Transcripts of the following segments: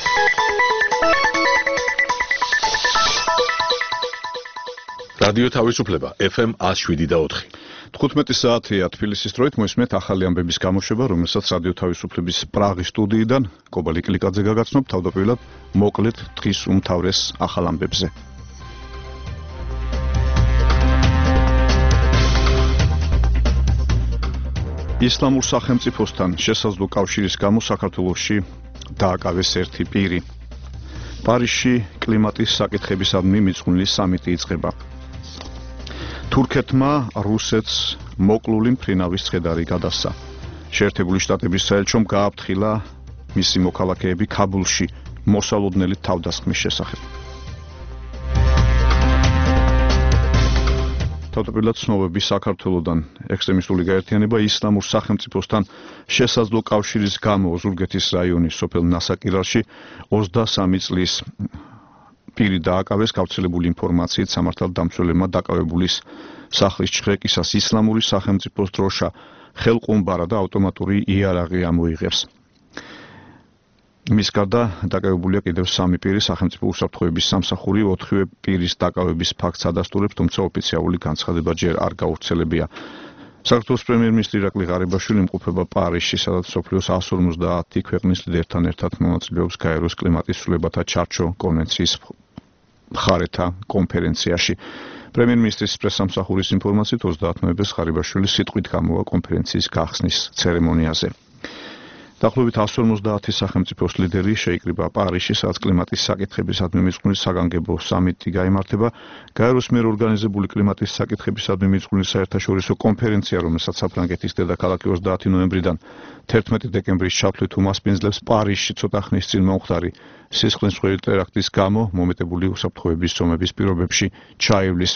რადიო თავისუფლება FM 107.4. 15 საათია თბილისის დროით მოისმენთ ახალი ამბების გამოშვება, რომელსაც რადიო თავისუფლების პრაღის სტუდიიდან კობალი კლიკაძე გაგაცნობ. თავდაპირველად მოკლედ დღის უმთავრეს ახალ ამბებზე. ისლამურ სახელმწიფოსთან შესაძლო კავშირის გამო საქართველოში დააკავეს ერთი პირი. პარიზში კლიმატის საკითხებისადმი მიძღვნილი სამიტი იწყება. თურქეთმა რუსეთს მოკლული მფრინავის ცხედარი გადასცა. შეერთებული შტატების საელჩომ გააფრთხილა მისი მოქალაქეები ქაბულში მოსალოდნელი თავდასხმის შესახებ. თავდაპირველად ცნობები საქართველოდან ექსტრემისტული გაერთიანება ისლამურ სახელმწიფოსთან შესაძლო კავშირის გამო ოზურგეთის რაიონის სოფელ ნასაკირალში 23 წლის პირი დააკავეს. გავრცელებული ინფორმაციით სამართალდამცველებმა დაკავებულის სახლის ჩხრეკისას ისლამური სახელმწიფოს დროშა, ხელყუმბარა და ავტომატური იარაღი ამოიღებს. მის გარდა დაკავებულია კიდევ 3 პირი. სახელმწიფო უსაფრთხოების სამსახური 4 პირის დაკავების ფაქტს ადასტურებს, თუმცა ოფიციალური განცხადება ჯერ არ გავრცელებია. საქართველოს პრემიერ-მინისტრი ირაკლი ღარიბაშვილი იმყოფება პარიზში, სადაც მსოფლიოს 150 ქვეყნის ლიდერთან ერთად მონაწილეობს გაეროს კლიმატის ცვლილებათა ჩარჩო კონვენციის მხარეთა კონფერენციაში. პრემიერ-მინისტრის პრესსამსახურის ინფორმაციით 30 ნოემბერს ღარიბაშვილი სიტყვით გამოვა კონფერენციის გახსნის ცერემონიაზე. დაახლოებით 150 სახელმწიფოს ლიდერი შეიკრიბა პარიზში, სადაც კლიმატის საკითხებისადმი მიძღვნილი საგანგებო სამიტი გაიმართება. გაეროს მიერ ორგანიზებული კლიმატის საკითხებისადმი მიძღვნილი საერთაშორისო კონფერენცია, რომელსაც საფრანგეთის დედაქალაქი 30 ნოემბრიდან 11 დეკემბრის ჩათვლით უმასპინძლებს, პარიზში ცოტა ხნის წინ მომხდარი სისხლისმღვრელი ტერაქტის გამო მომეტებული უსაფრთხოების ზომების პირობებში ჩაივლის.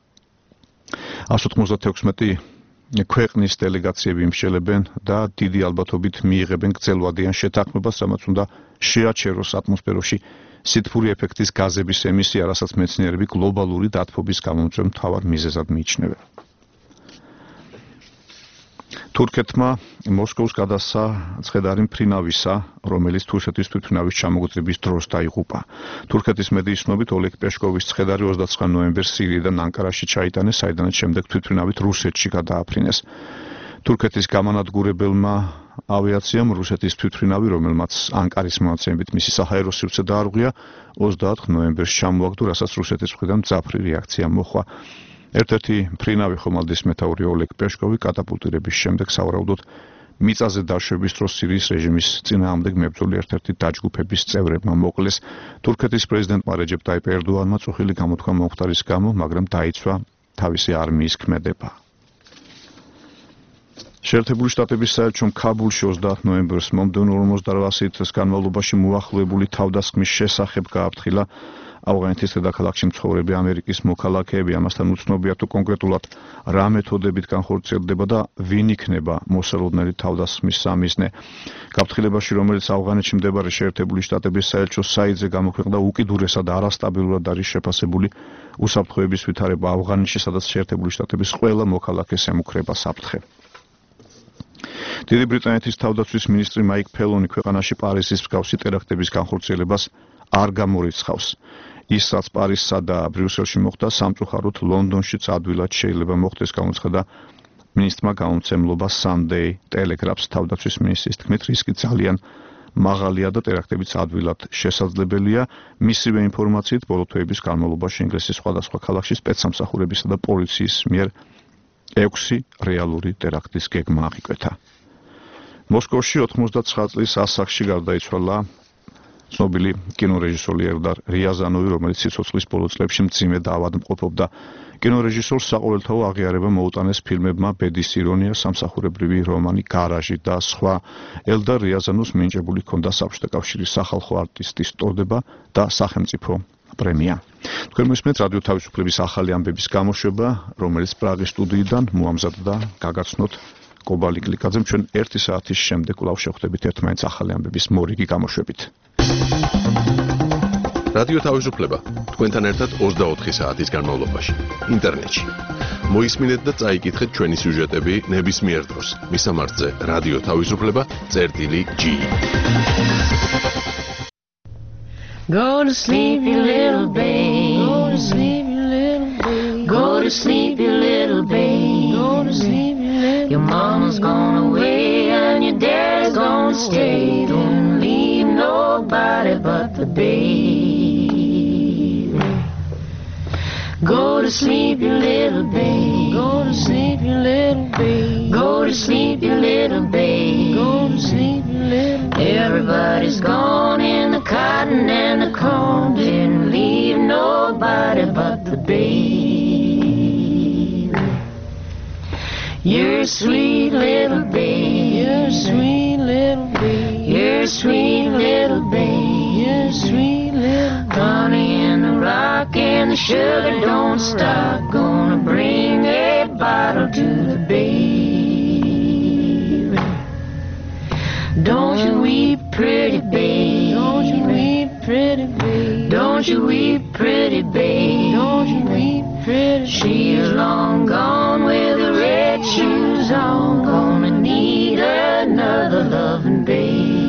196 ქვეყნის დელეგაციები იმსჯელებენ და დიდი ალბათობით მიიღებენ გრძელვადიან შეთანხმებას, რამაც უნდა შეაჩეროს ატმოსფეროში სითბური ეფექტის გაზების ემისია, რასაც მეცნიერები გლობალური დათბობის გამომწვევ მთავარ მიზეზად მიიჩნევენ. თურქეთმა მოსკოვს გადასცა ცხედარი მფრინავისა, რომელიც თურქეთის თვითმფრინავის ჩამოგწების დროს დაიღუპა. თურქეთის მედიის ცნობით ოლეგ პეშკოვის ცხედარი 29 ნოემბერს სირიიდან ანკარაში ჩაიტანეს, საიდანაც შემდეგ თვითმფრინავით რუსეთში გადააფრინეს. თურქეთის გამანადგურებელმა ავიაციამ რუსეთის თვითმფრინავი, რომელმაც ანკარის მონაცემებით მისი საჰაერო სივრცე დაარღვია, 24 ნოემბერს ჩამოაგდო, რასაც რუსეთის მხრიდან მძაფრი რეაქცია მოჰყვა. ერთ-ერთი მფრინავი ხომალდის მეთაური ოლეგ პეშკოვი კატაპულტირების შემდეგ სავარაუდოდ მიწაზე დაშვების დროს სირიის რეჟიმის წინააღმდეგ მებრძოლი ერთ-ერთი დაჯგუფების წევრებმა მოკლეს. თურქეთის პრეზიდენტმა რეჯეპ ტაიპ ერდოანმა წუხილი გამოთქვა მომხდარის გამო, მაგრამ დაიცვა თავისი არმიის ქმედება. შეერთებული შტატების საელჩომ ქაბულში 30 ნოემბერს მომდევნო 48 წლის განმავლობაში მოახლოებული თავდასხმის შესახებ გააფრთხილა ავღანეთის დედაქალაქში მცხოვრები ამერიკის მოქალაქეები. ამასთან უცნობია თუ კონკრეტულად რა მეთოდებით განხორციელდება და ვინ იქნება მოსალოდნელი თავდასხმის სამიზნე. გაფრთხილებაში, რომელიც ავღანეთში მდებარე შეერთებული შტატების საელჩოს საიტზე გამოქვეყნდა, უკიდურესად არასტაბილურად არის შეფასებული უსაფრთხოების ვითარება ავღანეთში, სადაც შეერთებული შტატების ყველა მოქალაქეს ემუქრება საფრთხე. დიდი ბრიტანეთის თავდაცვის მინისტრი მაიკ ფელონი ქვეყანაში პარიზის მსგავსი ტერაქტების განხორციელებას არ გამორიცხავს. ის, რაც პარიზსა და ბრიუსელში მოხდა, სამწუხაროდ ლონდონშიც ადვილად შეიძლება მოხდეს, გამოცხადა მინისტრმა გამომცემლობა Sunday Telegraph-ს. თავდაცვის მინისტრის თქმით, რისკი ძალიან მაღალია და ტერაქტებიც ადვილად შესაძლებელია. მისივე ინფორმაციით, ბოლო თვეების განმავლობაში ინგლისის სხვადასხვა ქალაქში სპეცსამსახურებისა და პოლიციის მიერ 6 რეალური ტერაქტის გეგმა აღიკვეთა. მოსკოვში 99 წლის ასაკში გარდაიცვალა ცნობილი კინორეჟისორი ელდარ რიაზანოვი, რომელიც სიცოცხლის ბოლო წლებში მძიმე დაავადმყოფობდა. კინორეჟისორს საყოველთაო აღიარება მოუტანეს ფილმებმა ბედის ირონია, სამსახურებრივი რომანი გარაჟი და სხვა. ელდარ რიაზანოვს მინიჭებული ჰქონდა საბჭოთა კავშირის სახალხო არტისტის წოდება და სახელმწიფო პრემია. თქვენ მოსმენთ რადიო თავისუფლების ახალი ამბების გამოშვება, რომელიც პრაღის სტუდიიდან მოამზადდა გაგაცნოთ კობალი კლიკაძემ. ჩვენ 1 საათის შემდეგ კვლავ შევხვდებით ერთმანეთს ახალი ამბების მორიგი გამოშვებით. რადიო თავისუფლება თქვენთან ერთად 24 საათის განმავლობაში ინტერნეტში. მოისმინეთ და წაიკითხეთ ჩვენი სიუჟეტები ნებისმიერ დროს. მისამართზე რადიო თავისუფლება.gi Go to sleep, you little babe. Go to sleep, you little babe. Go to sleep, you little babe. Go to sleep, you little babe. Your mama's gone away and your dad's gonna stay. Don't leave nobody but the baby. Go to sleep, you little babe. Go to sleep, you little babe. Go to sleep, you little babe. Go to sleep, you little babe. Everybody's gone in the cotton and the corn. Didn't leave nobody but the baby. You're a sweet little babe. You're a sweet little babe. You're a sweet little babe. You're a sweet little babe. Honey in the rock and the sugar don't stop. Gonna bring a bottle to the baby. Don't you weep, pretty babe. Don't you weep, pretty babe. Don't you weep, pretty babe. Don't you weep, pretty babe. She's long gone with the red shoes on. Gonna need another loving babe.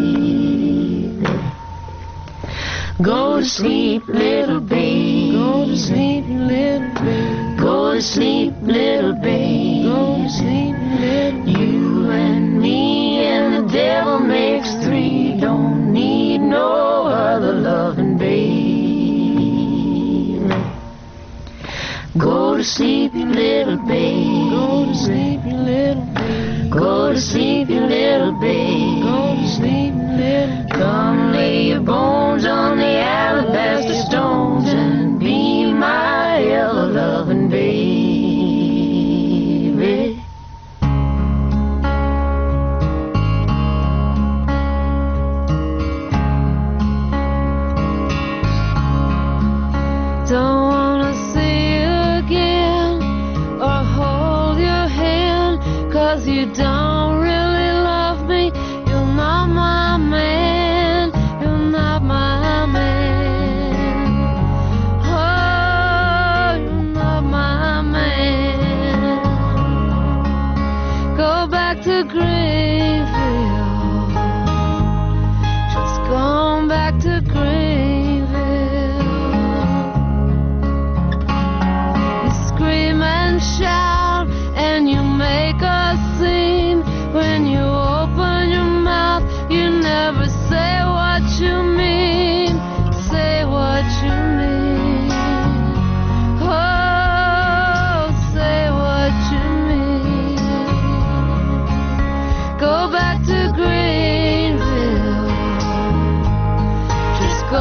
Go to sleep, little babe. Go to sleep, little babe. Go to sleep, little babe. Go to sleep, little babe. You and me and the devil makes three. Don't need no other loving babe. Go to sleep, you little babe. Go to sleep, you little babe. Go to sleep, you little babe. Go to sleep, you little babe. Come lay your bones on the alabaster stones and be my ever loving baby. Don't wanna see you again or hold your hand, 'cause you don't really love me. You're not my man. You're not my man. Oh, you're not my man. Go back to Greenville. Just going back to Greenville. You scream and shout and you make a scene. When you open your mouth, you never say what you mean. Say what you mean. Oh, say what you mean. Go back to Greenville. Just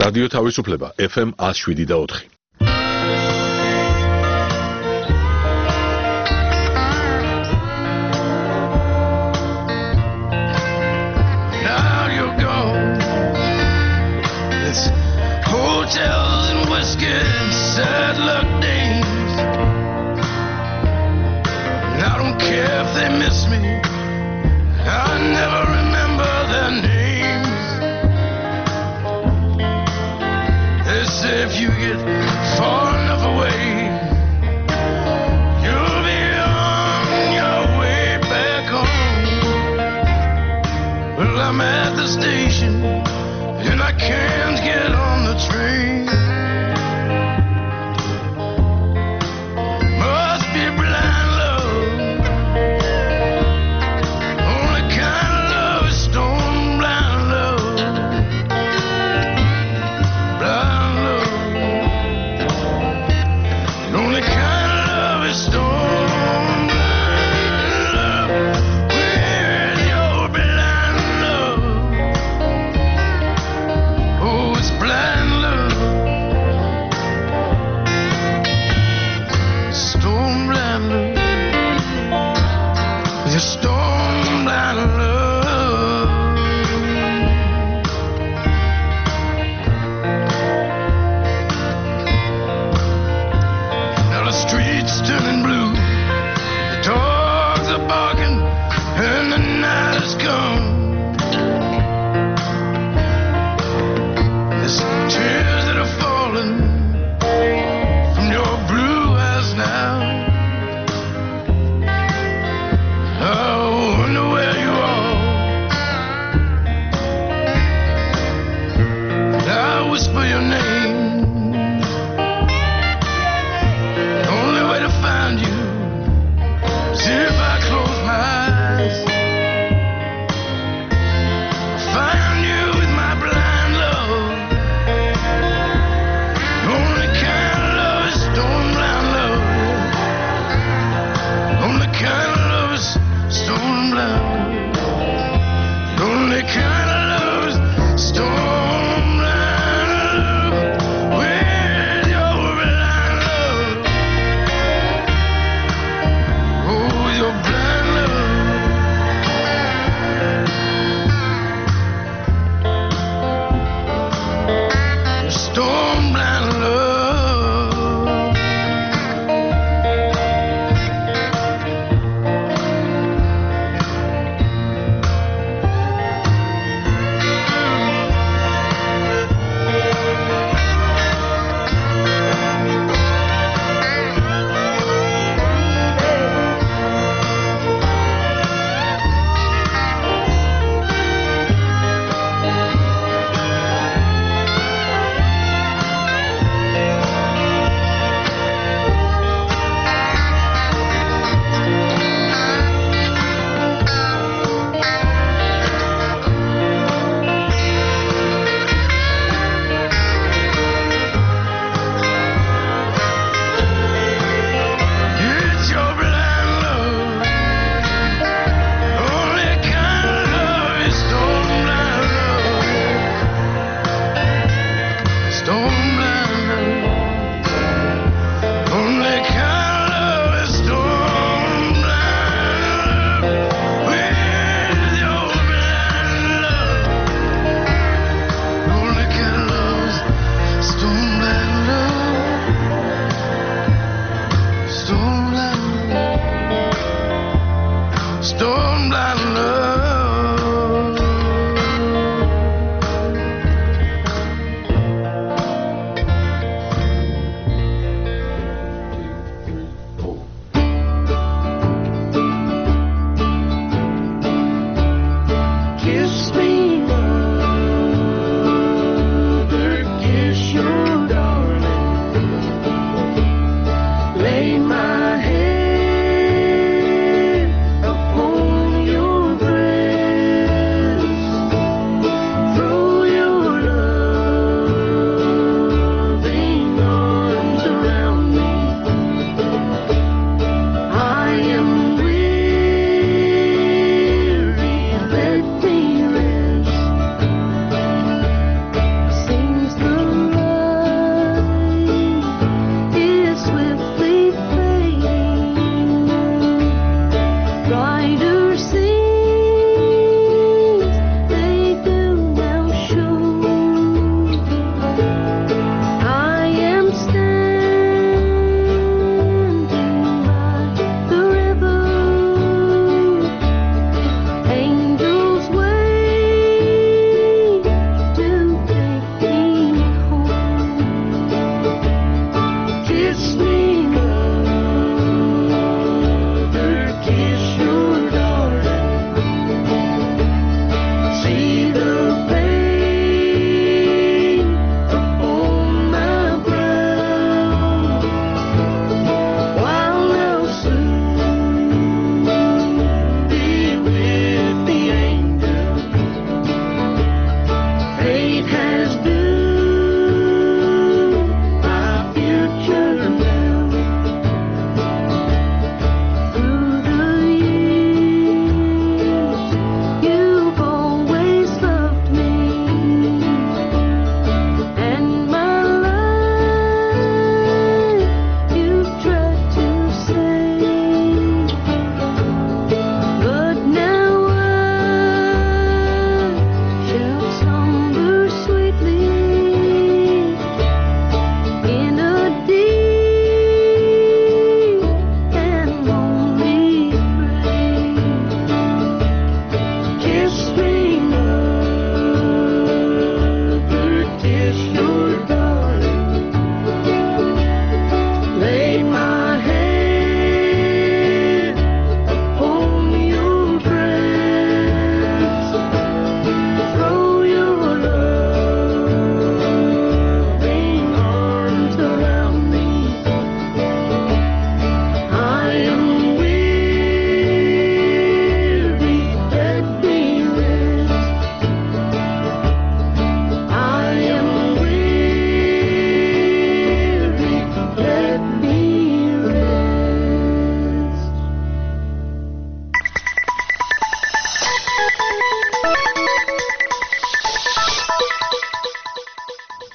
რადიო თავისუფლება FM 107.4. Now you're gone. It's hotels and whiskey, sad luck days. And I don't care if they miss me. I never remember their names. They say if you get far enough away, you'll be on your way back home. Well, I'm at the station and I can't get on the train. Must be blind love. Only kind of love is stone blind love. Blind love. The only kind of love is stone blind love. Where's your blind love? Oh, it's blind love. Stone blind love. Your stone blind love. Now the streets turning blue, the dogs are barking, and the night has come. There's tears that are falling from your blue eyes now. I wonder where you are. I whisper your name. The only way to find you is if I close my eyes. Find you with my blind love. The only kind of love is stone blind love. The only kind of love is stone blind. The only kind of love is stone blind love. Where's your blind love? Oh, your blind love. Your stone blind love.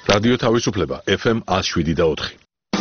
რადიო თავისუფლება FM 107.4.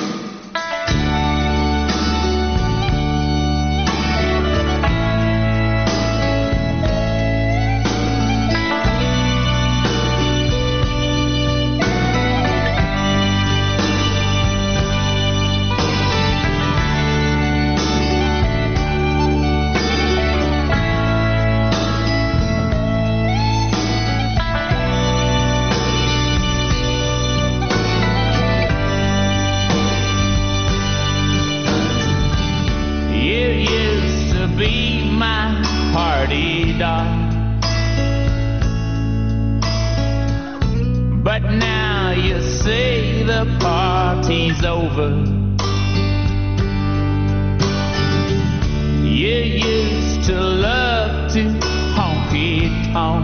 But now you say the party's over. You used to love to honky-tonk,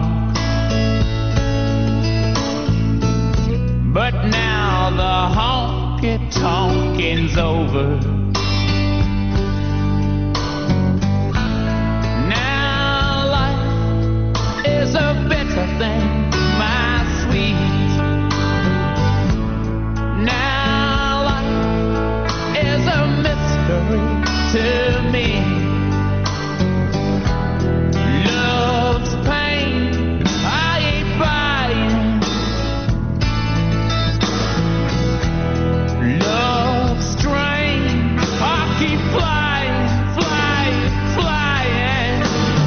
but now the honky-tonking's over. Now life is a better thing, my sweet. Now life is a mystery to me. Love's pain, I ain't buying. Love's strain, I keep flying, flying, flying.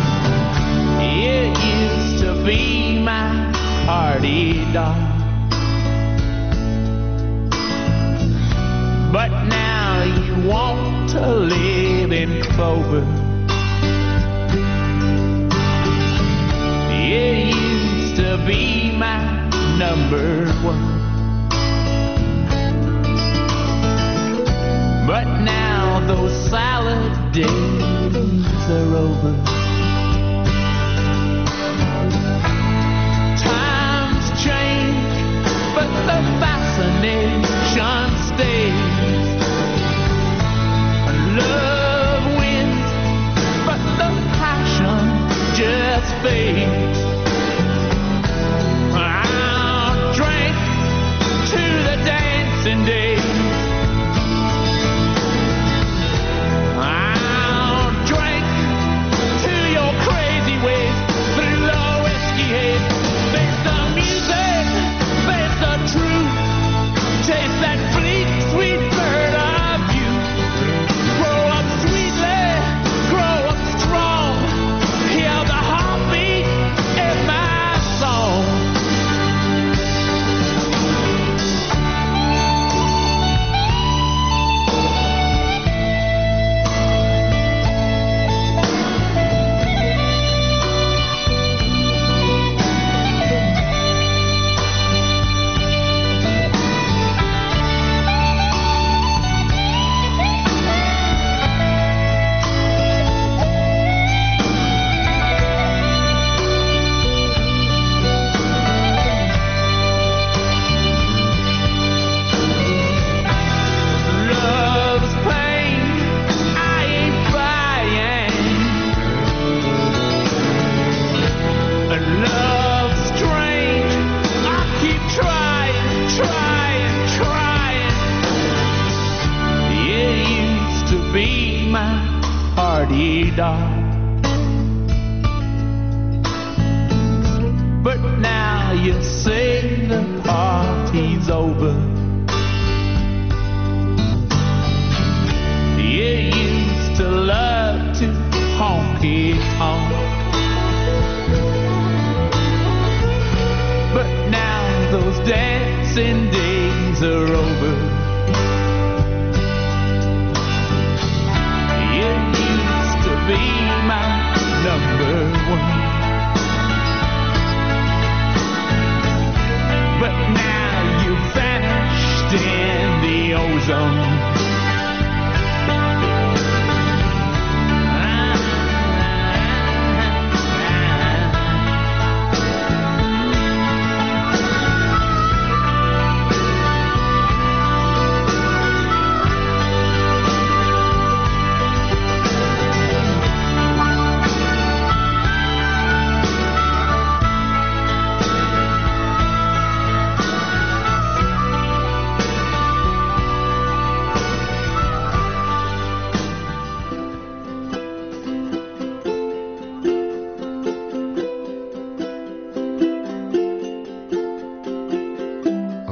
It used to be my party doll, but now you want to live in clover. It used to be my number one, but now those salad days are over. Times change, but the fascination stays. Love wins, but the passion just fades. I'll drink to the dancing days. I'll drink to your crazy ways through the whiskey haze. Face the music, face the truth. Taste that bleak, sweet bird of you. Grow up sweetly, grow up strong. Hear the heartbeat in my song. Love's pain, I ain't buying. And love's strange, I keep trying, trying, trying. It used to be my party doll, but now you say the party's over. You used to love to honky-tonk, but now those dancing days are over. You used to be my number one, but now you vanished in the ozone.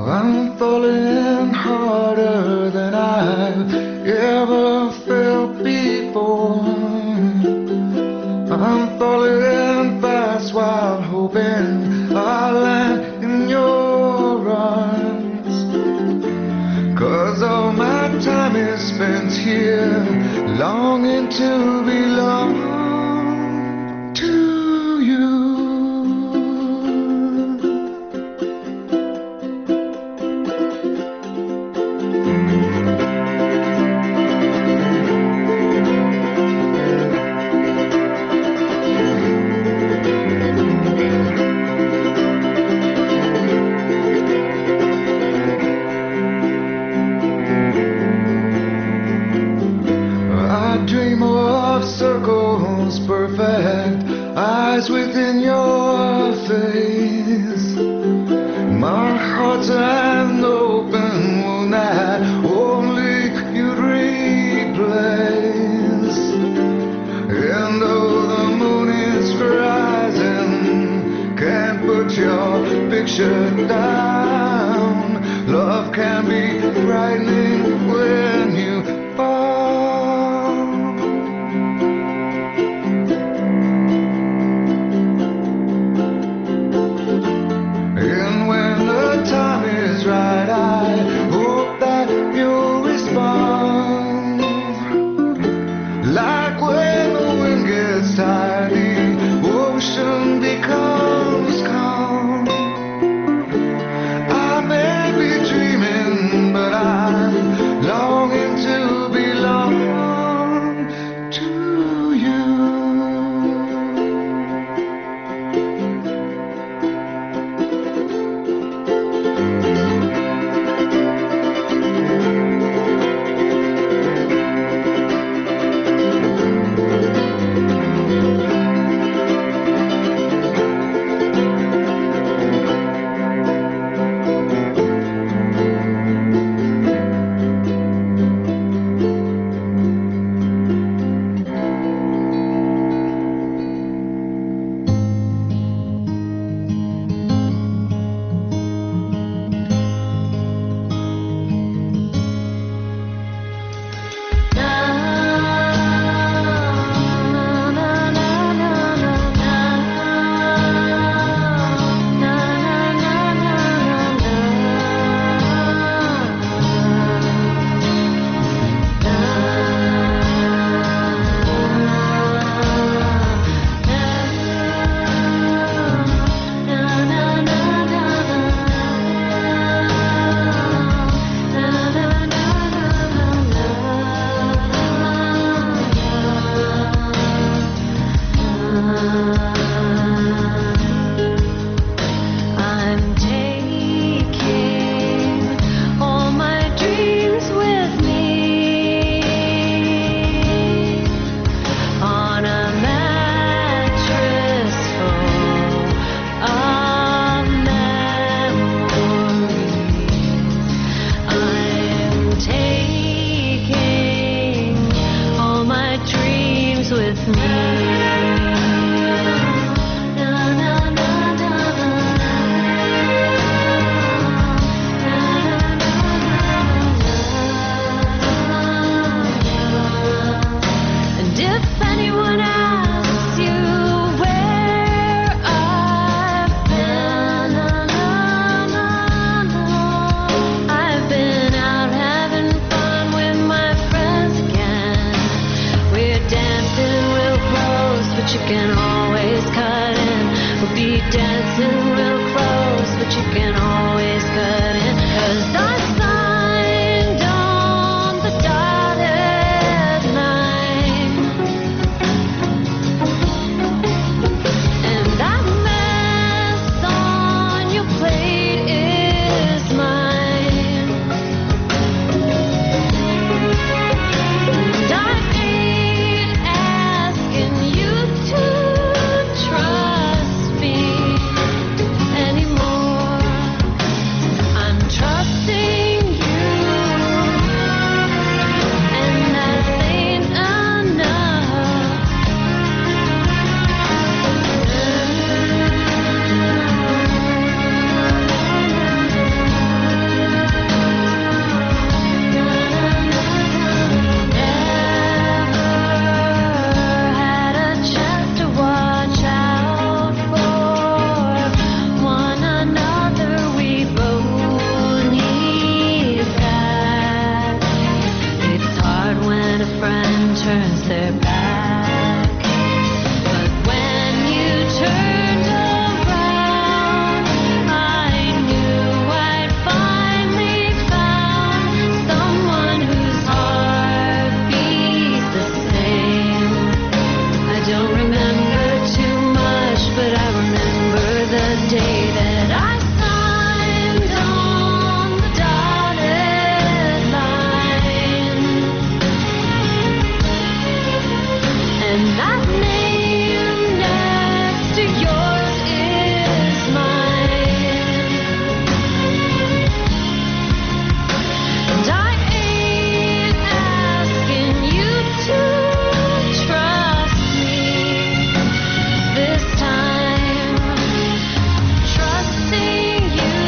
I'm falling harder than I've ever felt before. I'm falling fast while hoping I'll land in your arms. 'Cause all my time is spent here, longing to belong to you. Circles perfect, eyes within your face. My heart's an open wound that only you'd replace. And though the moon is rising, can't put your picture down. Love can be frightening when you fall. Right, I hope that you'll respond. Like when the wind gets tired, the ocean becomes calm. I may be dreaming, but I'm longing to belong to you. Trusting day that I signed on the dotted line, and that name next to yours is mine, and I ain't asking you to trust me this time, trusting you,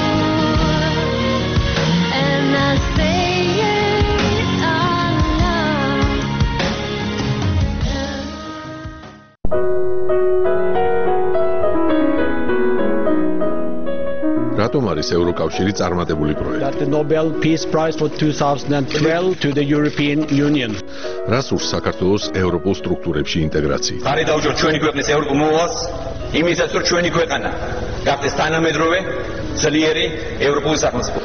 and I say it enough. რატომ არის ევროკავშირი წარმატებული პროექტი? That the Nobel Peace Prize for 2012 to the European Union. რას ურს საქართველოს ევროპულ სტრუქტურებში ინტეგრაციით? ხარი დაუჭერთ ჩვენი ქვეყნის ევროპულ მოვალს, იმისაც რომ ჩვენი ქვეყანა გახდეს თანამედროვე, ძლიერი ევროპული სახელმწიფო.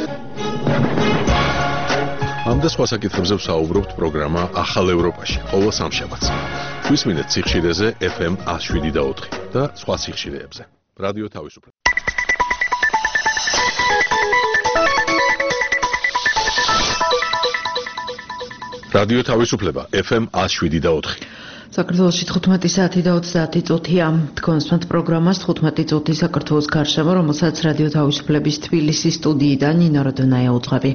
ამ და სხვა საკითხებზე ვსაუბრობთ პროგრამა ახალ ევროპაში, ყოველ სამშაბათს. გვისმინეთ სიხშირეზე FM 107.4 და სხვა სიხშირეებზე. რადიო თავისუფლება. რადიო თავისუფლება FM 107.4. საქართველოში 15 საათი და 30 წუთია. თქვენსმენთ პროგრამას 15 წუთი საქართველოს გარშემო, რომელსაც რადიო თავისუფლების თბილისის სტუდიიდან ნინო როდონაია უძღვები.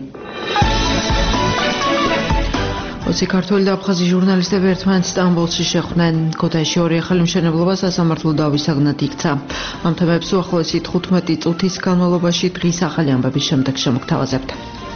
ოცი ქართველი და აფხაზი ჟურნალისტები ერთმანეთს სტამბოლში შეხვდნენ. ქუთაისში ორი ახალი მშენებლობა სასამართლო დავისაგნად იქცა. ამ თემებს უახლოესი 15 წუთის განმავლობაში დღის ახალი ამბების შემდეგ შემოგთავაზებთ.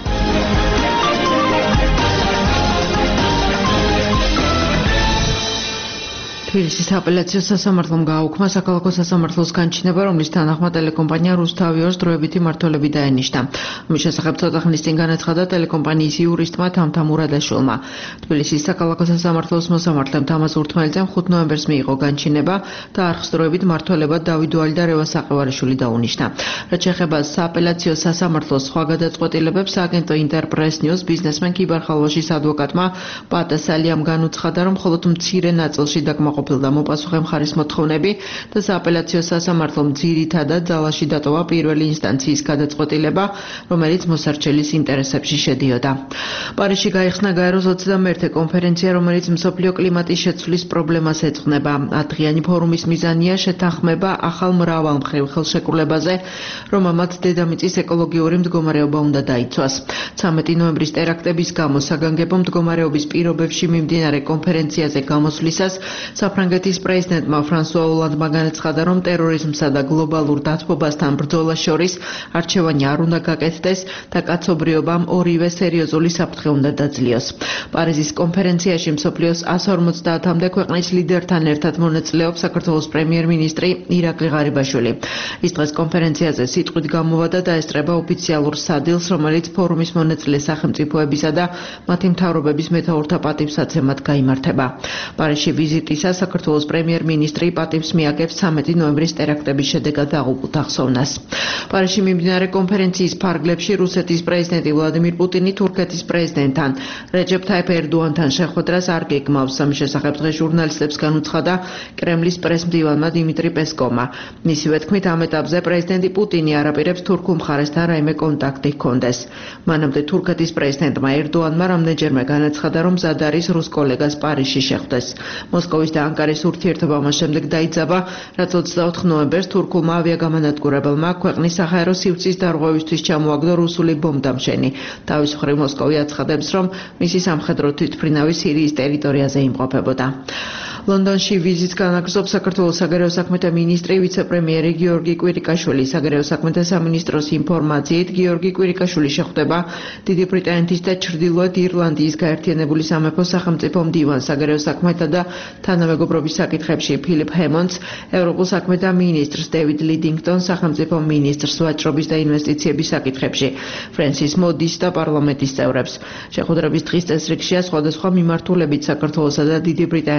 თბილისის აპელაციო სასამართლომ გააუქმა საქალაქო სასამართლოს განჩინება, რომლის თანახმად ტელეკომპანია რუსთავიორს დროებითი მმართველები დაენიშნა. ამის შესახებ ცოტა ხნის წინ განაცხადა ტელეკომპანიის იურისტმა თამთა მურადაშვილმა. თბილისის საქალაქო სასამართლოს მოსამართლემ თამაზ ურთმელიძემ 5 ნოემბერს მიიღო განჩინება და არხს დროებით მმართველებად დავით დუალი და რევაზ საყევარიშვილი დაუნიშნა. რაც შეეხება სააპელაციო სასამართლოს სხვა გადაწყვეტილებებს, აგენტო ინტერპრეს ნიუს ბიზნესმენ კიბარ ხალვაშის ადვოკატმა პატასალიამ განუცხადა, რომ მხოლოდ მცირე ნაწილში დაკმაყოფილდა მოპასუხე მხარის მოთხოვნები და სააპელაციო სასამართლომ ძირითადად ძალაში დატოვა პირველი ინსტანციის გადაწყვეტილება, რომელიც მოსარჩელის ინტერესებში შედიოდა. პარიზში გაიხსნა გაეროს 21-ე კონფერენცია, რომელიც მსოფლიო კლიმატის შეცვლის პრობლემას ეძღვნება. 10-დღიანი ფორუმის მიზანია შეთანხმება ახალ მრავალმხრივ ხელშეკრულებაზე, რომლემაც დედამიწის ეკოლოგიური მდგომარეობა უნდა დაიცვას. 13 ნოემბრის ტერაქტების გამო საგანგებო მდგომარეობის პირობებში მიმდინარე კონფერენციაზე გამოსვლისას საფრანგეთის პრეზიდენტმა ფრანსუა ოლანდმა განაცხადა, რომ ტერორიზმსა და გლობალურ დათბობასთან ბრძოლას შორის არჩევანი არ უნდა გაკეთდეს და კაცობრიობამ ორივე სერიოზული საფრთხე უნდა დაძლიოს. პარიზის კონფერენციაში მსოფლიოს 150-მდე ქვეყნის ლიდერთან ერთად მონაწილეობს საქართველოს პრემიერ-მინისტრი ირაკლი ღარიბაშვილი. ის დღეს კონფერენციაზე სიტყვით გამოვიდა და დაესწრება ოფიციალურ სადილს, რომელიც ფორუმის მონაწილე სახელმწიფოებისა და მათი მთავრობების მეთაურთა პატივსაცემად გაიმართება. პარიზში ვიზიტისას საქართველოს პრემიერ-მინისტრი პატივს მიაგებს 13 ნოემბრის ტერაქტების შედეგად აღუპულ ახსოვნას. პარიზში მიმდინარე კონფერენციის ფარგლებში რუსეთის პრეზიდენტი ვლადიმირ პუტინი თურქეთის პრეზიდენტთან რეჯეფ თაიფ ერდოანთან შეხვედრას არ გეგმავს. ამის შესახებ დღეს ჟურნალისტებს განუცხადა კრემლის პრესმდივანმა დიმიტრი პესკოვმა. მისივე თქმით, ამ ეტაპზე პრეზიდენტი პუტინი არ აპირებს თურქულ მხარესთან რაიმე კონტაქტი ჰქონდეს. მანამდე თურქეთის პრეზიდენტმა ერდოანმა რამდენჯერმე განაცხადა, რომ მზად არის რუს კოლეგას პარიზში შეხვდეს. მოსკოვის და ანკარის ურთიერთობა მას შემდეგ დაიძაბა, რაც 24 ნოემბერს თურქულმა ავიაგამანადგურებელმა ქვეყნის საჰაერო სივრცის დარღვევისთვის ჩამოაგდო რუსული ბომბდამშენი. თავის მხრივ მოსკოვი აცხადებს, რომ მისი სამხედრო თვითმფრინავი სირიის ტერიტორიაზე იმყოფებოდა. ლონდონში ვიზიტს განაგრძობს საქართველოს საგარეო საქმეთა მინისტრი ვიცე-პრემიერი გიორგი კვირიკაშვილი. საგარეო საქმეთა სამინისტროს ინფორმაციით, გიორგი კვირიკაშვილი შეხვდება დიდი ბრიტანეთის და ჩრდილოეთ ირლანდიის გაერთიანებული სამეფო სახელმწიფო მდივანს საგარეო საქმეთა და თანამეგობრობის საკითხებში ფილიპ ჰემონდს, ევროპულ საქმეთა მინისტრს დევიდ ლიდინგტონს, სახელმწიფო მინისტრს ვაჭრობის და ინვესტიციების საკითხებში ფრენსის მოდis და პარლამენტის წევრებს. შეხვედრების დღის წესრიგშია სხვადასხვა მიმართულებით საქართველოსა და დიდი ბრიტანეთის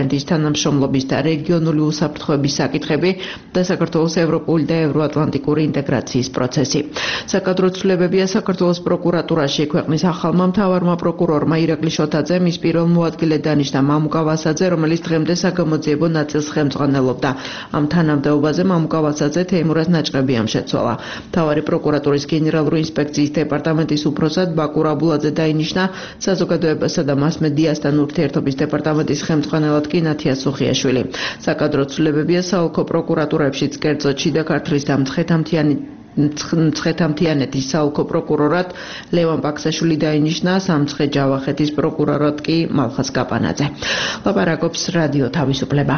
თანამშრომლობის და რეგიონული უსაფრთხოების საკითხები და საქართველოს ევროპული და ევროატლანტიკური ინტეგრაციის პროცესი. საკადრო ცვლილებებია საქართველოს პროკურატურაში. ქვეყნის ახალმა მთავარმა პროკურორმა ირაკლი შოთაძე მის პირველ მოადგილედ დანიშნა მამუკა ვასაძე, რომელიც დღემდე საგამოძიებო ნაწილს ხელმძღვანელობდა. ამ თანამდებობაზე მამუკა ვასაძე თეიმურაზ ნაჭყებიამ შეცვალა. მთავარი პროკურატურის გენერალური ინსპექციის დეპარტამენტის უფროსად ბაკურ აბულაძე დაინიშნა, საზოგადოებასა და მასმედიასთან ურთიერთობის დეპარტამენტის ხელმძღვანელად კი ნათია სუხიაშვილი. საკადრო ცვლილებებია საოლქო პროკურატურებშიც, კერძოდ შიდა ქართლის და მცხეთ-ამთიანეთის საოლქო პროკურორად ლევან ბაქსაშვილი დაინიშნა, სამცხე-ჯავახეთის პროკურორად კი მალხაზ კაპანაძე. ლაპარაკობს რადიო თავისუფლება.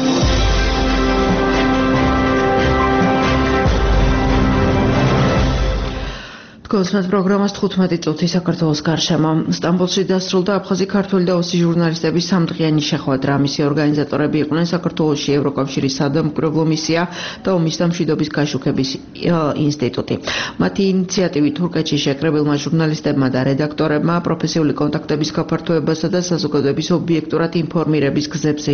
Კონსულტ პროგრამას 15 წუთი საქართველოს გარშემო. სტამბოლში დასრულდა აფხაზი ქართველი და ოსი ჟურნალისტების სამდღიანი შეხვედრა. მისი ორგანიზატორები იყვნენ საქართველოში ევროკავშირის სადამკვირვებლო მისია და ომის და მშვიდობის გაშუქების ინსტიტუტი. მათი ინიციატივით თურქეთში შეკრებილმა ჟურნალისტებმა და რედაქტორებმა პროფესიული კონტაქტების გაფართოებასა და საზოგადოების ობიექტურად ინფორმირების გზებზე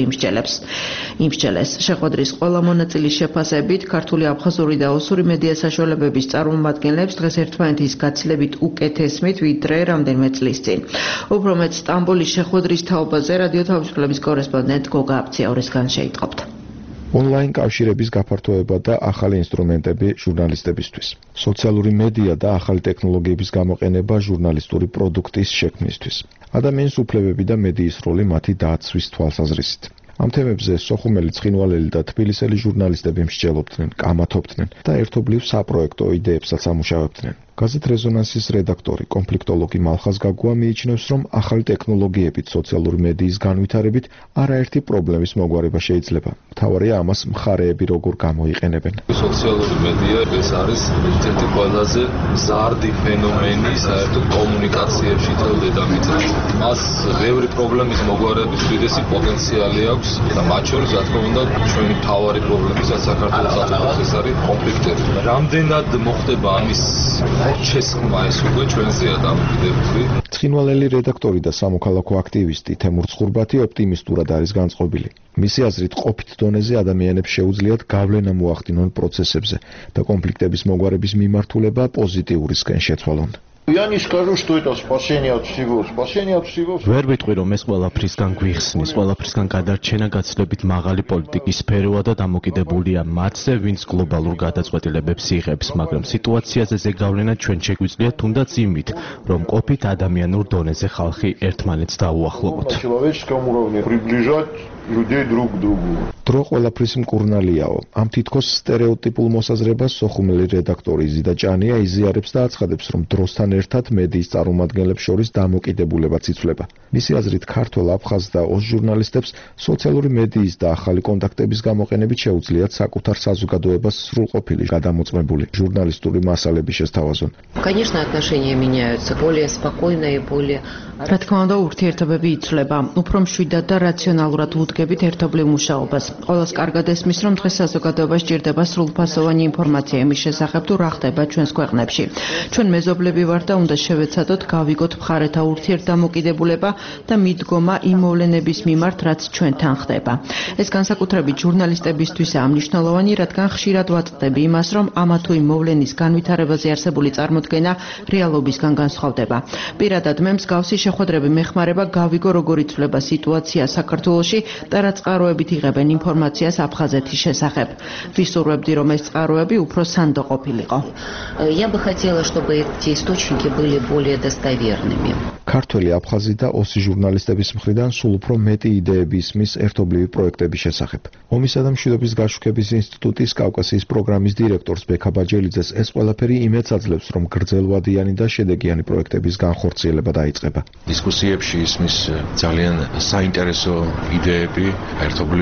იმსჯელეს. შეხვედრის ყველა მონაწილის შეფასებით ქართული, აფხაზური და ოსური მედია საშუალებების წარმომადგენლებს დღეს ერთმანეთის გაცილებით უკეთესმით ვიდრე რამდენიმე წლის წინ. უფრო მეტ სტამბოლის შეხვედრის თაობაზე რადიო თავისუფლების კორესპონდენტ გოგა აფციაურისგან შეიტყობთ. ონლაინ კავშირების გაფართოება და ახალი ინსტრუმენტები ჟურნალისტებისთვის. სოციალური მედია და ახალი ტექნოლოგიების გამოყენება ჟურნალისტური პროდუქტის შექმნისთვის. ადამიანის უფლებები და მედიის როლი მათი დაცვის თვალსაზრისით. ამ თემებზე სოხუმელი, ცხინვალელი და თბილისელი ჟურნალისტები მსჯელობდნენ, კამათობდნენ და ერთობლივ საპროექტო იდეებსაც ამუშავებდნენ. გაზეთ რეზონანსის რედაქტორი, კონფლიქტოლოგი მალხაზ გაგუა მიიჩნევს, რომ ახალი ტექნოლოგიებით, სოციალური მედიის განვითარებით არაერთი პრობლემის მოგვარება შეიძლება. მთავარია ამას მხარეები როგორ გამოიყენებენ. სოციალური მედია ეს არის ერთ-ერთი ყველაზე მზარდი ფენომენი საერთოდ კომუნიკაციებში თელ დედამიწაზე. მას ბევრი პრობლემის მოგვარების უდიდესი პოტენციალი აქვს და მათ შორის, რა თქმა უნდა, ჩვენი მთავარი პრობლემისა საქართველოს სახელმწიფოს ეს არის კონფლიქტები. რამდენად მოხდება ამის შესხმა ეს უკვე ჩვენზეა დამოკიდებული. ცხინვალელი რედაქტორი და სამოქალაქო აქტივისტი თემურ ცხურბათი ოპტიმისტურად არის განწყობილი. მისი აზრით, ყოფით დონეზე ადამიანებს შეუძლიათ გავლენა მოახდინონ პროცესებზე და კონფლიქტების მოგვარების მიმართულება პოზიტიურისკენ შეცვალონ. Я не скажу, что это спасение от всего. Спасение от всего. ვერ ვიტყვი, რომ ეს ყველაფრისგან გვიხსნის, ყველაფრისგან გადარჩენა გაცილებით მაღალი პოლიტიკის სფეროა და დამოკიდებულია მათზე, ვინც გლობალურ გადაწყვეტილებებს იღებს, მაგრამ სიტუაციაზე ზეგავლენა ჩვენ შეგვიძლია თუნდაც იმით, რომ ყოფით ადამიანურ დონეზე ხალხი ერთმანეთს დაუახლოვოთ. Человеческом уровне приближать людей друг к другу. დრო ყველაფრის მკურნალიაო. ამ თითქოს სტერეოტიპულ მოსაზრებას სოხუმელი რედაქტორი ზიდა ჭანია იზიარებს და აცხადებს, რომ დროსთან ერთად მედიის წარმომადგენლებს შორის დამოკიდებულებაც იცვლება. მისი აზრით, ქართველ, აფხაზ და ოს ჟურნალისტებს სოციალური მედიის და ახალი კონტაქტების გამოყენებით შეუძლიათ საკუთარ საზოგადოებას სრულყოფილი გადამოწმებული ჟურნალისტური მასალები შესთავაზონ. Конечно, отношения меняются, более спокойно и более. რა თქმა უნდა, ურთიერთობები იცვლება. უფრო მშვიდად და რაციონალურად უდგებით ერთობლივ მუშაობას. ყველას კარგად ესმის, რომ დღეს საზოგადოებას სჭირდება სრულფასოვანი ინფორმაცია იმის შესახებ, თუ რა ხდება ჩვენს ქვეყნებში. ჩვენ მეზობლები ვართ და უნდა შევეცადოთ გავიგოთ მხარეთა ურთიერთდამოკიდებულება და მიდგომა იმ მოვლენების მიმართ, რაც ჩვენთან ხდება. ეს განსაკუთრებით ჟურნალისტებისთვისაა მნიშვნელოვანი, რადგან ხშირად ვაწყდები იმას, რომ ამა თუ იმ მოვლენის განვითარებაზე არსებული წარმოდგენა რეალობისგან განსხვავდება. პირადად მე მსგავსი შეხვედრები მეხმარება გავიგო, როგორ იცვლება სიტუაცია საქართველოში და რა წყაროებით იღებენ ინფორმაციას აფხაზეთის შესახებ. ვისურვებდი, რომ ეს წყაროები უფრო სანდო ყოფილიყო. Я бы хотела, чтобы эти источники были более достоверными. ქართველი, აფხაზი და ოსი ჟურნალისტების მხრიდან სულ უფრო მეტი იდეები ისმის ერთობლივი პროექტების შესახებ. ომისა და მშვიდობის გაშუქების ინსტიტუტის კავკასიის პროგრამის დირექტორს ბექა ბაჯელიძეს ეს ყველაფერი იმედს აძლევს, რომ გრძელვადიანი და შედეგიანი პროექტების განხორციელება დაიწყება. დისკუსიებში ისმის ძალიან საინტერესო იდეები, ერთობლივი პროექტები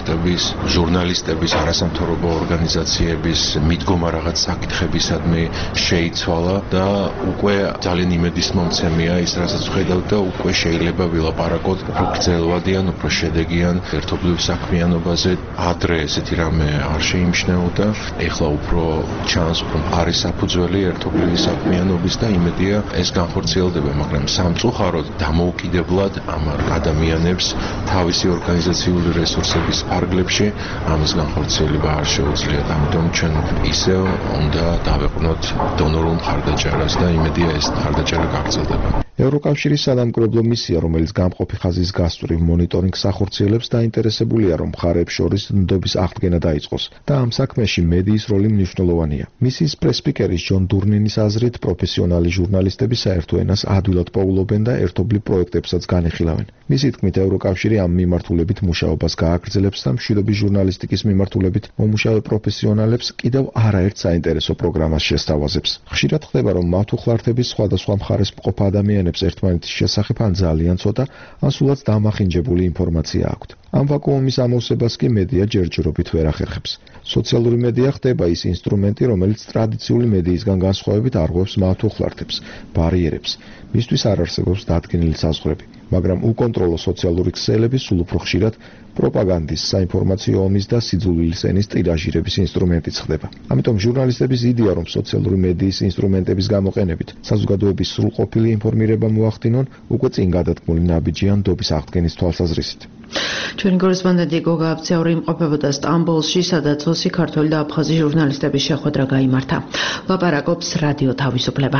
ექსპერტების, ჟურნალისტების, არასამთავრობო ორგანიზაციების მიდგომა რაღაც საკითხებისადმი შეიცვალა და უკვე ძალიან იმედისმომცემია ის, რასაც ვხედავთ და უკვე შეიძლება ვილაპარაკოთ უფრო გრძელვადიან, უფრო შედეგიან ერთობლივ საქმიანობაზე. ადრე ესეთი რამე არ შეიმჩნეოდა, ეხლა უფრო ჩანს, უფრო მყარი საფუძველი ერთობლივი საქმიანობის და იმედია ეს განხორციელდება, მაგრამ სამწუხაროდ დამოუკიდებლად ამ ადამიანებს თავისი ორგანიზაციული რესურსების ფარგლებში ამის განხორციელება არ შეუძლიათ. ამიტომ ჩვენ ისევ უნდა დავეყვნოთ დონორულ მხარდაჭერას და იმედია ეს მხარდაჭერა გაგრძელდება. ევროკავშირის სადამკვირვებლო მისია, რომელიც გამყოფი ხაზის გასწვრივ მონიტორინგს ახორციელებს, დაინტერესებულია, რომ მხარეებს შორის ნდობის აღდგენა დაიწყოს და ამ საქმეში მედიის როლი მნიშვნელოვანია. მისიის პრესპიკერის ჯონ დურნენის აზრით, პროფესიონალი ჟურნალისტები საერთო ენას ადვილად პოულობენ და ერთობლივ პროექტებსაც განეხილავენ. მისი თქმით, ევროკავშირი ამ მიმართულებით მუშაობას გააგრძელებს და მშვიდობის ჟურნალისტიკის მიმართულებით მომუშავე პროფესიონალებს კიდევ არაერთ საინტერესო პროგრამას შესთავაზებს. ხშირად ხდება, რომ მათუხლართების სხვადასხვა მხარეს მყოფ ადამიანებს ერთმანეთის შესახებ ან ძალიან ცოტა, ან სულაც დამახინჯებული ინფორმაცია აქვთ. ამ ვაკუუმის ამოვსებას კი მედია ჯერჯერობით ვერ ახერხებს. სოციალური მედია ხდება ის ინსტრუმენტი, რომელიც ტრადიციული მედიისგან განსხვავებით არღვევს მათუხლართებს, ბარიერებს. მისთვის არ არსებობს დადგენილი საზღვრები, მაგრამ უკონტროლო სოციალური ქსელები სულ უფრო ხშირად პროპაგანდის, საინფორმაციო ომის და სიძულვილის ენის ტირაჟირების ინსტრუმენტიც ხდება. ამიტომ ჟურნალისტების იდეა, რომ სოციალური მედიის ინსტრუმენტების გამოყენებით საზოგადოების სრულყოფილი ინფორმირება მოახდინონ, უკვე წინ გადადგმული ნაბიჯია ნდობის აღდგენის თვალსაზრისით. ჩვენი კორესპონდენტი გოგა აბცეური იმყოფებოდა სტამბოლში, სადაც 20 ქართველი და აფხაზი ჟურნალისტების შეხვედრა გაიმართა. ლაპარაკობს რადიო თავისუფლება.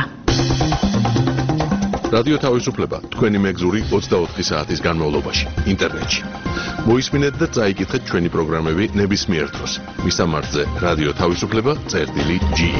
რადიო თავისუფლება თქვენი მეგზური 24 საათის განმავლობაში ინტერნეტში. მოისმინეთ და წაიკითხეთ ჩვენი პროგრამები ნებისმიერ დროს. მისამართზე რადიო თავისუფლება.ge.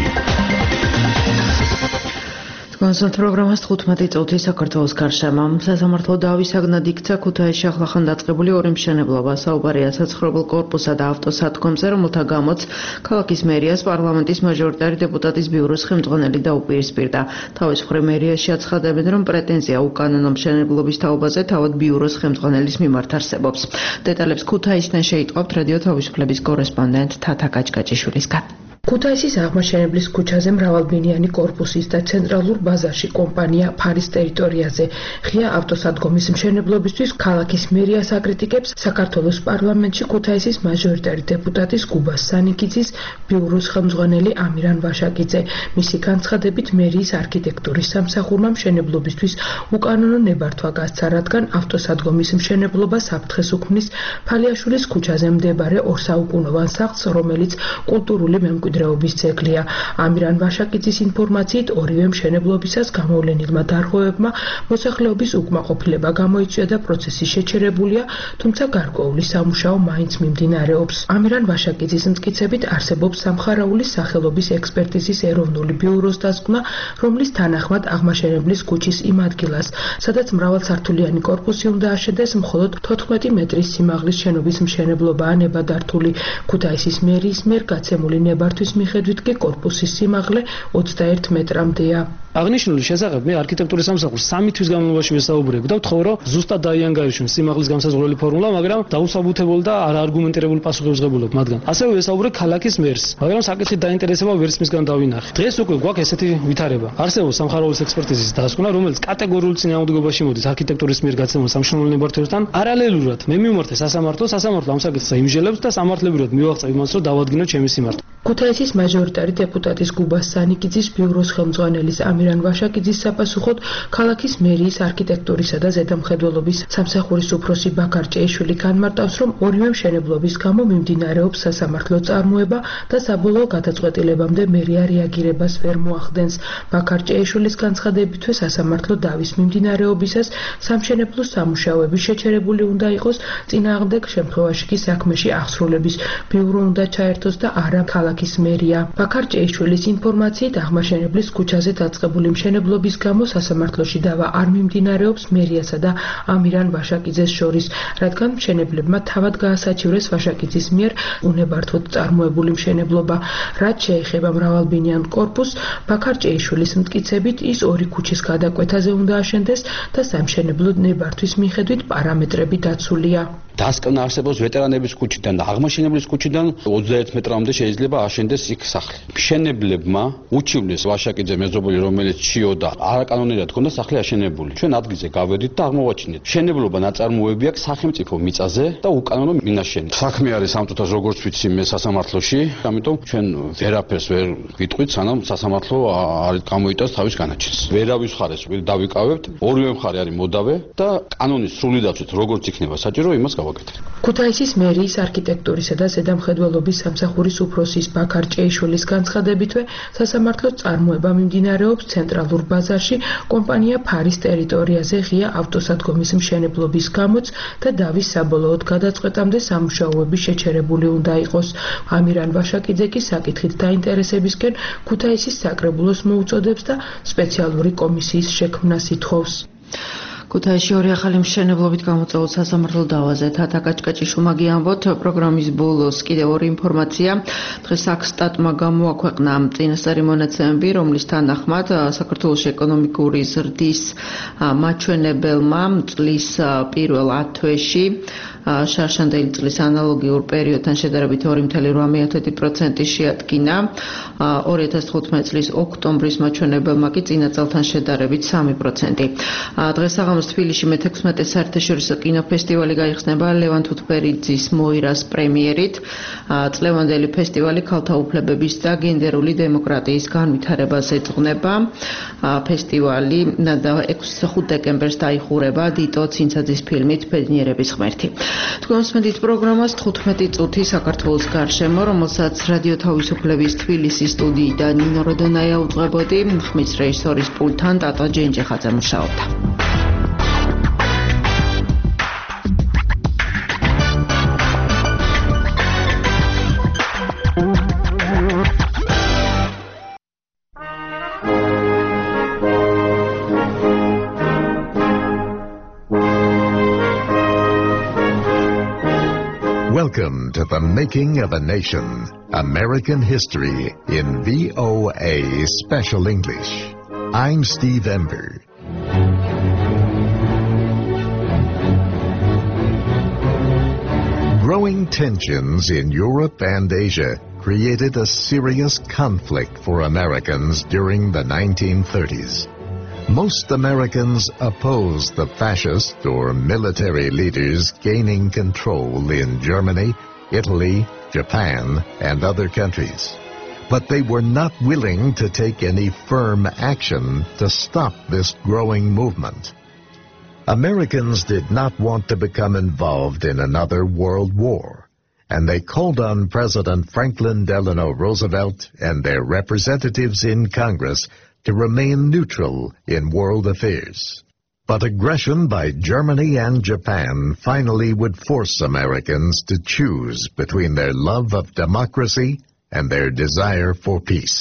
კონსულტ პროგრამას 15 წუთი საქართველოს გარშემო. სასამართლო დავის საგნად იქცა ქუთაისში ახლახან დაწყებული ორი მშენებლობა. საუბარია საცხოვრებელ კორპუსსა და ავტოსადგომზე, რომელთა გამოც ქალაქის მერიას პარლამენტის მაჟორიტარი დეპუტატის ბიუროს ხელმძღვანელი დაუპირისპირდა. თავის მხრივ მერიაში აცხადებენ, რომ პრეტენზია უკანონო მშენებლობის თაობაზე თავად ბიუროს ხელმძღვანელის მიმართ არსებობს. დეტალებს ქუთაისიდან შეიტყობთ რადიო თავისუფლების კორესპონდენტ თათა კაჭკაჭიშვილისგან. ქუთაისის აღმაშენებლის ქუჩაზე მრავალბინიანი კორპუსის და ცენტრალურ ბაზარში კომპანია ფარის ტერიტორიაზე ღია ავტოსადგომის მშენებლობისთვის ქალაქის მერიას აკრიტიკებს საქართველოს პარლამენტში ქუთაისის მაჟორიტარი დეპუტატის გუბას სანიკიძის ბიუროს ხელმძღვანელი ამირან ვაშაკიძე. მისი განცხადებით, მერიის არქიტექტურის სამსახურმა მშენებლობისთვის უკანონო ნებართვა გასცა, რადგან ავტოსადგომის მშენებლობა საფრთხეს უქმნის ფალიაშვილის ქუჩაზე მდებარე ორსაუკუნოვან სახლს, რომელიც კულტურული მემკვიდრეობის ძეგლია. ამირან ვაშაკიძის ინფორმაციით, ორივე მშენებლობისას გამოვლენილმა დარღვევებმა მოსახლეობის უკმაყოფილება გამოიწვია და პროცესი შეჩერებულია, თუმცა გარკვეული სამუშაო მაინც მიმდინარეობს. ამირან ვაშაკიძის მტკიცებით, არსებობს სამხარაულის სახელობის ექსპერტიზის ეროვნული ბიუროს დასკვნა, რომლის თანახმად აღმაშენებლის ქუჩის იმ ადგილას, სადაც მრავალსართულიანი კორპუსი უნდა აშენდეს, მხოლოდ 14 მეტრის სიმაღლის შენობის მშენებლობაა ნებადართული. ქუთაისის მერიის მიერ გაცემული ნებართვის მიხედვით კი კორპუსის სიმაღლე 21 მეტრამდეა. აღნიშნული შესახებ მე არქიტექტურის სამსახურს 3 თვის განმავლობაში ვესაუბრებ და ვთხოვ, რომ ზუსტად დაიანგარიშონ სიმაღლის განსაზღვრელი ფორმულა, მაგრამ დაუსაბუთებელ და არაარგუმენტირებულ პასუხებს ღებულობ მათგან. ასევე ვესაუბრე ქალაქის მერს, მაგრამ საკითხით დაინტერესება ვერც მისგან დავინახე. დღეს უკვე გვაქვს ესეთი ვითარება. არსებობს სამხარაულის ექსპერტიზის დასკვნა, რომელიც კატეგორიულ წინააღმდეგობაში მოდის არქიტექტურის მიერ გაცემულ სამშენებლო ნებართვებთან. პარალელურად მე მივმართე სასამართლოს, სასამართლო ამ საკითხს იმჟელებს და სამართლებრივად მივაღწევ იმას, რომ დავადგინო ჩემი სიმართლე. ქუთაისის მაჟორიტარი დეპუტატის გუბას სანიკიძის ბიუროს ხელმძღვანელის ამირან ვაშაკიძის საპასუხოდ ქალაქის მერიის არქიტექტურისა და ზედამხედველობის სამსახურის უფროსი ბაქარ ჭეიშვილი განმარტავს, რომ ორივე მშენებლობის გამო მიმდინარეობს სასამართლო წარმოება და საბოლოო გადაწყვეტილებამდე მერია რეაგირებას ვერ მოახდენს. ბაქარ ჭეიშვილის განცხადებითვე სასამართლო დავის მიმდინარეობისას სამშენებლო სამუშაოები შეჩერებული უნდა იყოს, წინააღმდეგ შემთხვევაში კი საქმეში აღსრულების ბიურო უნდა ჩაერთოს და არა ქალაქის მერია. ბაქარ ჭეიშვილის ინფორმაციით, აღმაშენებლის ქუჩაზე დაწყებული მშენებლობის გამო სასამართლოში დავა არ მიმდინარეობს მერიასა და ამირან ვაშაკიძეს შორის, რადგან მშენებლებმა თავად გაასაჩივრეს ვაშაკიძის მიერ უნებართვოდ წარმოებული მშენებლობა. რაც შეეხება მრავალბინიან კორპუსს, ბაქარ ჭეიშვილის მტკიცებით, ის ორი ქუჩის გადაკვეთაზე უნდა აშენდეს და სამშენებლო ნებართვის მიხედვით პარამეტრები დაცულია. დასკვნა არსებობს ვეტერანების ქუჩიდან და აღმაშენებლის ქუჩიდან 21 მეტრამდე შეიძლება აშენდეს იქ სახლი. მშენებლებმა უჩივლეს ვაშაკიძე მეზობელი, რომელიც ჩიოდა, არაკანონიერ ჰქონდა სახლი აშენებული. ჩვენ ადგილზე გავედით და აღმოვაჩინეთ. მშენებლობა ნაწარმოები აქვს სახელმწიფო მიწაზე და უკანონო მინაშენი. საქმე არის სამწუთას როგორც ვიცი მე სასამართლოში, ამიტომ ჩვენ ვერაფერს ვერ ვიტყვით, სანამ სასამართლო არ გამოიტანს თავის განაჩენს. ვერავის მხარეს დავიკავებთ, ორივე მხარე არის მოდავე და კანონის სრული დაცვით როგორც იქნება საჭირო, იმას გავაკეთებთ. ქუთაისის მერიის არქიტექტურისა და ზედამხედველობის სამსახურის უფროსის ბაქარ ჭეიშვილის განცხადებითვე, სასამართლოს წარმოება მიმდინარეობს ცენტრალურ ბაზარში კომპანია ფარის ტერიტორიაზე ღია ავტოსადგომის მშენებლობის გამოც და დავის საბოლოოდ გადაწყვეტამდე სამუშაოები შეჩერებული უნდა იყოს. ამირან ვაშაკიძე კი საკითხით დაინტერესებისკენ ქუთაისის საკრებულოს მოუწოდებს და სპეციალური კომისიის შექმნას ითხოვს. ქუთაისში ორი ახალი მშენებლობით გამოწვეულ სასამართლო დავაზე თათა კაჭკაჭიშვილმა გიამბოთ. პროგრამის ბოლოს კიდევ ორი ინფორმაცია. დღეს აქსტატმა გამოაქვეყნა წინასწარი მონაცემები, რომლის თანახმად საქართველოს ეკონომიკური ზრდის მაჩვენებელმა წლის პირველ 10 თვეში შარშანდელი წლის ანალოგიურ პერიოდთან შედარებით 2.8% შეადგინა. 2015 წლის ოქტომბრის მაჩვენებელმა კი წინა წელთან შედარებით 3%. დღეს საღამოს თბილისში მე-16 საერთაშორისო კინოფესტივალი გაიხსნება ლევან თუთბერიძის მოირას პრემიერით. წლევანდელი ფესტივალი ქალთა უფლებების და გენდერული დემოკრატიის განვითარებას ეძღვნება. ფესტივალი 5 დეკემბერს დაიხურება დიტო ცინცაძის ფილმით ბედნიერების ღმერთი. თქვენ მსმენთ პროგრამას 15 წუთი საქართველოს გარშემო, რომელსაც რადიო თავისუფლების თბილისის სტუდიიდან ნინო როდონაია უძღვებოდი, ხმის რეჟისორის პულტთან ტატა ჯენჯეხაძე მუშაობდა. Welcome to The Making of a Nation, American History in VOA Special English. I'm Steve Ember. Growing tensions in Europe and Asia created a serious conflict for Americans during the 1930s. Most Americans opposed the fascist or military leaders gaining control in Germany, Italy, Japan, and other countries. But they were not willing to take any firm action to stop this growing movement. Americans did not want to become involved in another world war, and they called on President Franklin Delano Roosevelt and their representatives in Congress to remain neutral in world affairs. But aggression by Germany and Japan finally would force Americans to choose between their love of democracy and their desire for peace.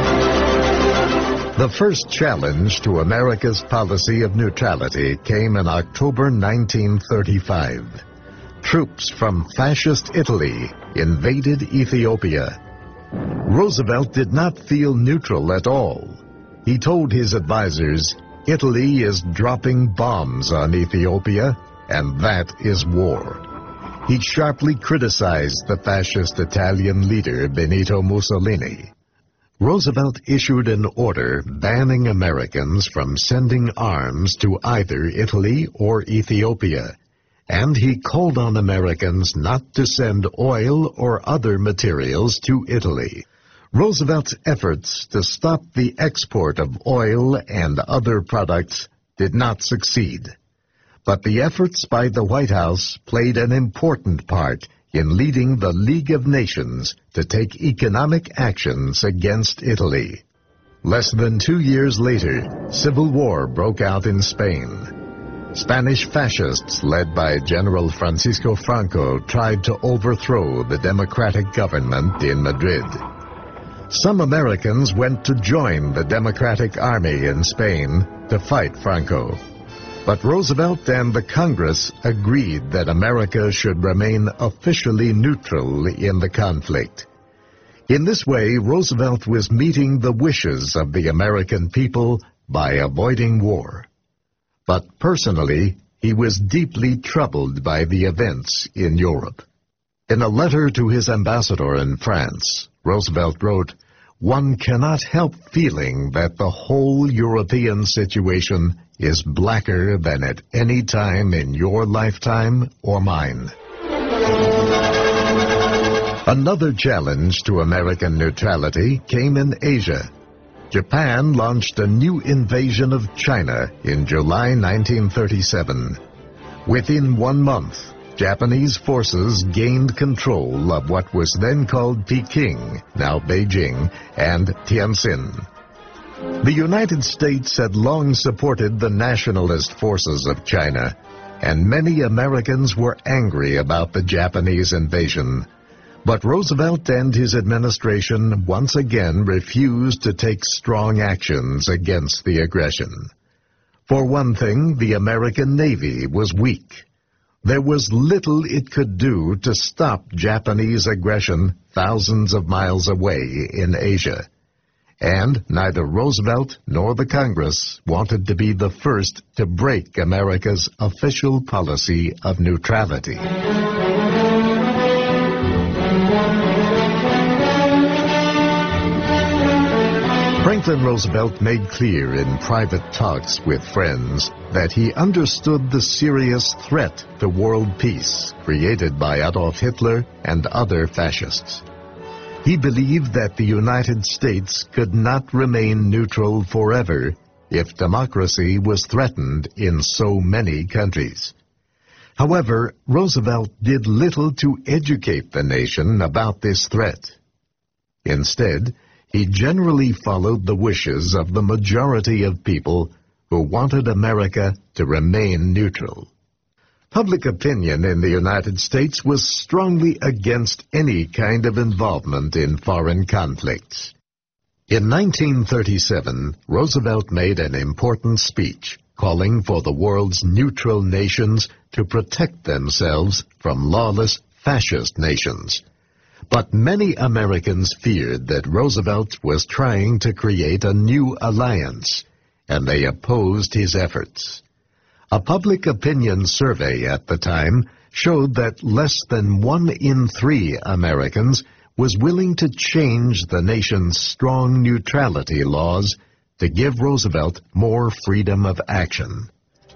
The first challenge to America's policy of neutrality came in October 1935. Troops from fascist Italy invaded Ethiopia. Roosevelt did not feel neutral at all. He told his advisers, Italy is dropping bombs on Ethiopia, and that is war. He sharply criticized the fascist Italian leader Benito Mussolini. Roosevelt issued an order banning Americans from sending arms to either Italy or Ethiopia, and he called on Americans not to send oil or other materials to Italy. Roosevelt's efforts to stop the export of oil and other products did not succeed. But the efforts by the White House played an important part in leading the League of Nations to take economic actions against Italy. Less than 2 years later, civil war broke out in Spain. Spanish fascists led by General Francisco Franco tried to overthrow the democratic government in Madrid. Some Americans went to join the Democratic Army in Spain to fight Franco. But Roosevelt and the Congress agreed that America should remain officially neutral in the conflict. In this way, Roosevelt was meeting the wishes of the American people by avoiding war. But personally, he was deeply troubled by the events in Europe. In a letter to his ambassador in France, Roosevelt wrote, "One cannot help feeling that the whole European situation is blacker than at any time in your lifetime or mine." Another challenge to American neutrality came in Asia. Japan launched a new invasion of China in July 1937. Within 1 month, Japanese forces gained control of what was then called Peking, now Beijing, and Tianjin. The United States had long supported the nationalist forces of China, and many Americans were angry about the Japanese invasion. But Roosevelt and his administration once again refused to take strong actions against the aggression. For one thing, the American Navy was weak. There was little it could do to stop Japanese aggression thousands of miles away in Asia. And neither Roosevelt nor the Congress wanted to be the first to break America's official policy of neutrality. Franklin Roosevelt made clear in private talks with friends that he understood the serious threat to world peace created by Adolf Hitler and other fascists. He believed that the United States could not remain neutral forever if democracy was threatened in so many countries. However, Roosevelt did little to educate the nation about this threat. Instead, he generally followed the wishes of the majority of people who wanted America to remain neutral. Public opinion in the United States was strongly against any kind of involvement in foreign conflicts. In 1937, Roosevelt made an important speech calling for the world's neutral nations to protect themselves from lawless fascist nations. But many Americans feared that Roosevelt was trying to create a new alliance, and they opposed his efforts. A public opinion survey at the time showed that less than 1 in 3 Americans was willing to change the nation's strong neutrality laws to give Roosevelt more freedom of action.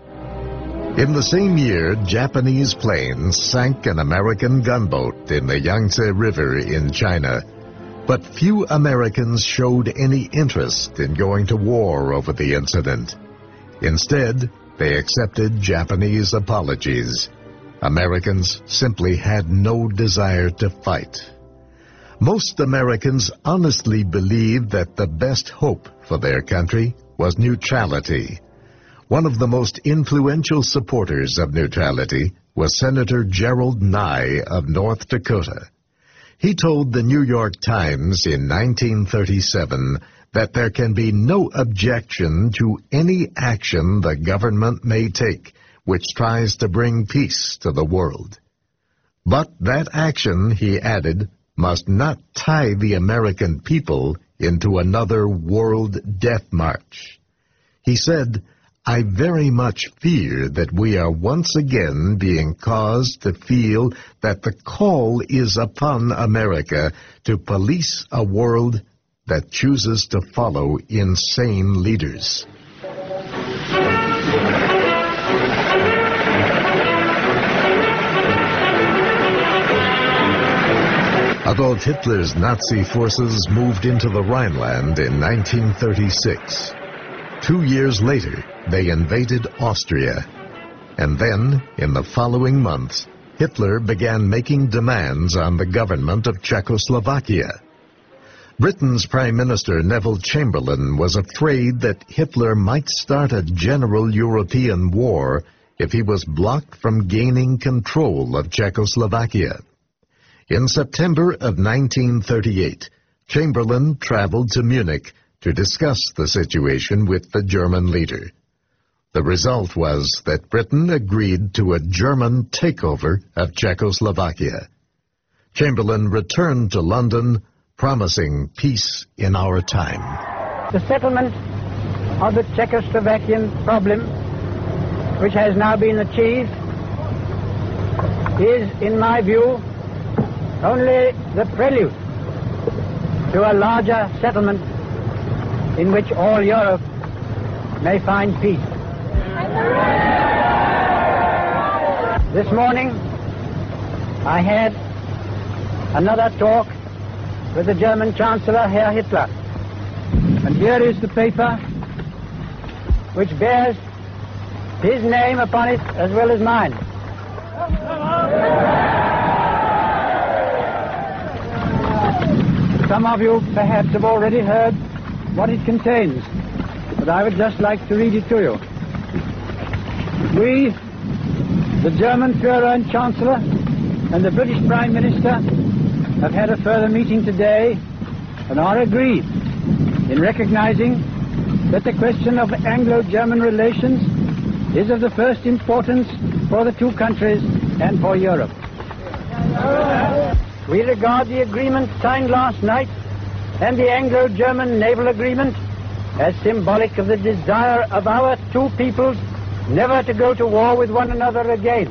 In the same year, Japanese planes sank an American gunboat in the Yangtze River in China, but few Americans showed any interest in going to war over the incident. Instead, they accepted Japanese apologies. Americans simply had no desire to fight. Most Americans honestly believed that the best hope for their country was neutrality. One of the most influential supporters of neutrality was Senator Gerald Nye of North Dakota. He told the New York Times in 1937 that there can be no objection to any action the government may take which tries to bring peace to the world. But that action, he added, must not tie the American people into another world death march. He said, "I very much fear that we are once again being caused to feel that the call is upon America to police a world that chooses to follow insane leaders." Adolf Hitler's Nazi forces moved into the Rhineland in 1936. 2 years later, they invaded Austria. And then, in the following months, Hitler began making demands on the government of Czechoslovakia. Britain's Prime Minister Neville Chamberlain was afraid that Hitler might start a general European war if he was blocked from gaining control of Czechoslovakia. In September of 1938, Chamberlain traveled to Munich to discuss the situation with the German leader. The result was that Britain agreed to a German takeover of Czechoslovakia. Chamberlain returned to London, promising peace in our time. The settlement of the Czechoslovakian problem which has now been achieved is, in my view, only the prelude to a larger settlement in which all Europe may find peace. This morning, I had another talk with the German Chancellor, Herr Hitler. And here is the paper which bears his name upon it as well as mine. Some of you perhaps have already heard what it contains, but I would just like to read it to you. We, the German Führer and Chancellor, and the British Prime Minister have had a further meeting today and are agreed in recognizing that the question of Anglo-German relations is of the first importance for the two countries and for Europe. We regard the agreement signed last night and the Anglo-German naval agreement as symbolic of the desire of our two peoples never to go to war with one another again.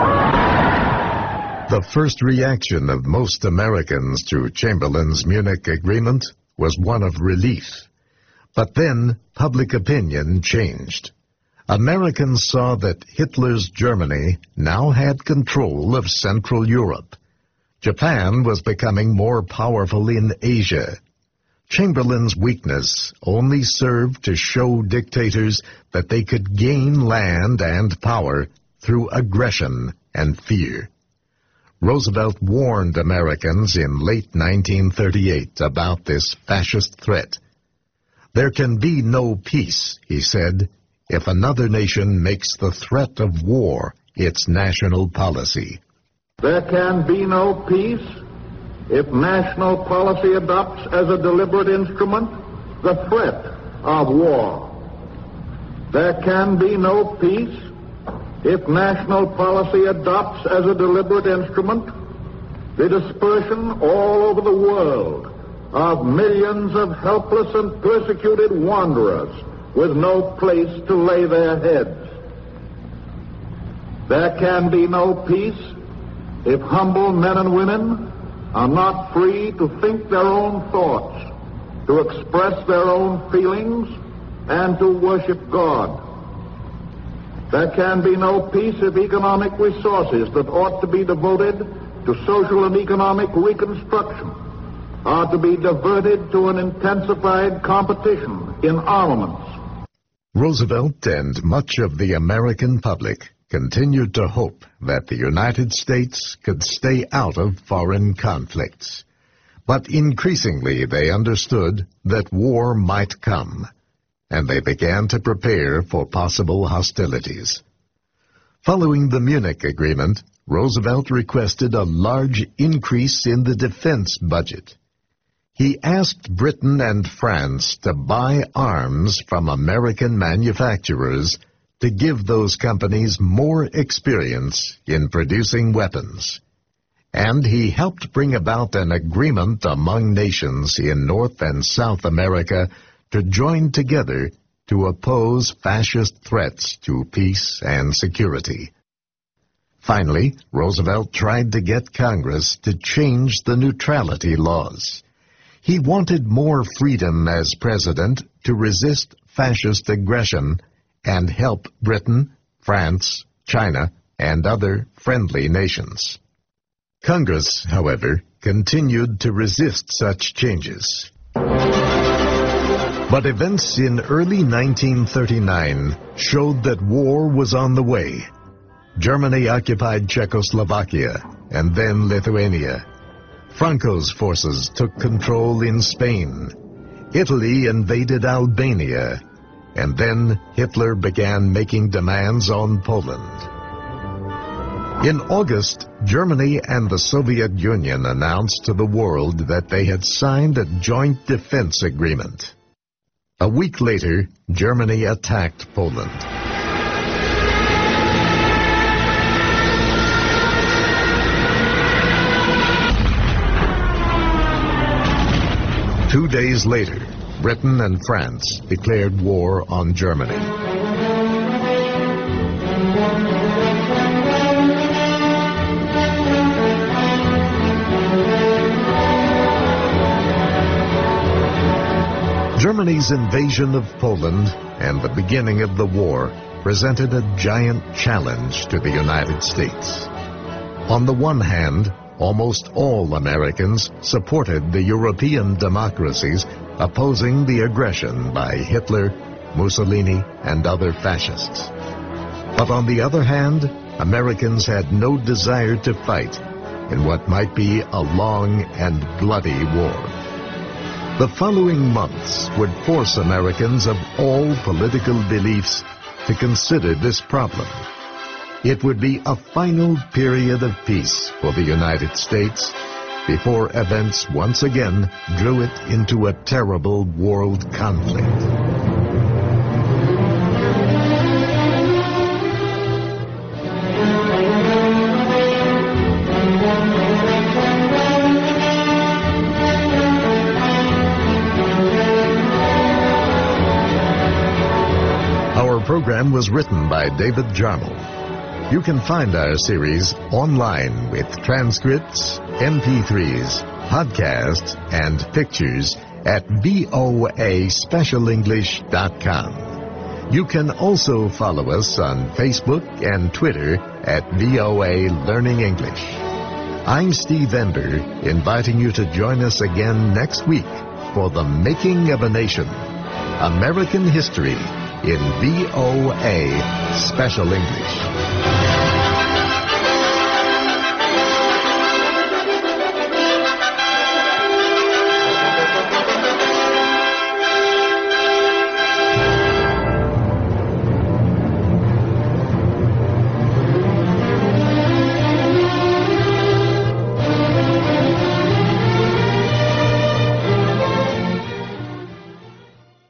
The first reaction of most Americans to Chamberlain's Munich Agreement was one of relief. But then public opinion changed. Americans saw that Hitler's Germany now had control of Central Europe. Japan was becoming more powerful in Asia. Chamberlain's weakness only served to show dictators that they could gain land and power through aggression and fear. Roosevelt warned Americans in late 1938 about this fascist threat. There can be no peace, he said, if another nation makes the threat of war its national policy. There can be no peace if national policy adopts as a deliberate instrument the threat of war. There can be no peace if national policy adopts as a deliberate instrument the dispersion all over the world of millions of helpless and persecuted wanderers with no place to lay their heads. There can be no peace if humble men and women are not free to think their own thoughts, to express their own feelings, and to worship God. There can be no peace if economic resources that ought to be devoted to social and economic reconstruction are to be diverted to an intensified competition in armaments. Roosevelt and much of the American public continued to hope that the United States could stay out of foreign conflicts. But increasingly they understood that war might come, and they began to prepare for possible hostilities. Following the Munich Agreement, Roosevelt requested a large increase in the defense budget. He asked Britain and France to buy arms from American manufacturers to give those companies more experience in producing weapons. And he helped bring about an agreement among nations in North and South America to join together to oppose fascist threats to peace and security. Finally, Roosevelt tried to get Congress to change the neutrality laws. He wanted more freedom as president to resist fascist aggression and help Britain, France, China, and other friendly nations. Congress, however, continued to resist such changes. But events in early 1939 showed that war was on the way. Germany occupied Czechoslovakia and then Lithuania. Franco's forces took control in Spain. Italy invaded Albania. And then Hitler began making demands on Poland. In August, Germany and the Soviet Union announced to the world that they had signed a joint defense agreement. A week later, Germany attacked Poland. Two days later, Britain and France declared war on Germany. Germany's invasion of Poland and the beginning of the war presented a giant challenge to the United States. On the one hand, almost all Americans supported the European democracies opposing the aggression by Hitler, Mussolini, and other fascists. But on the other hand, Americans had no desire to fight in what might be a long and bloody war. The following months would force Americans of all political beliefs to consider this problem. It would be a final period of peace for the United States before events once again drew it into a terrible world conflict. Our program was written by David Jarmel. You can find our series online with transcripts, MP3s, podcasts, and pictures at voaspecialenglish.com. You can also follow us on Facebook and Twitter at VOA Learning English. I'm Steve Ember, inviting you to join us again next week for The Making of a Nation, American History in VOA Special English.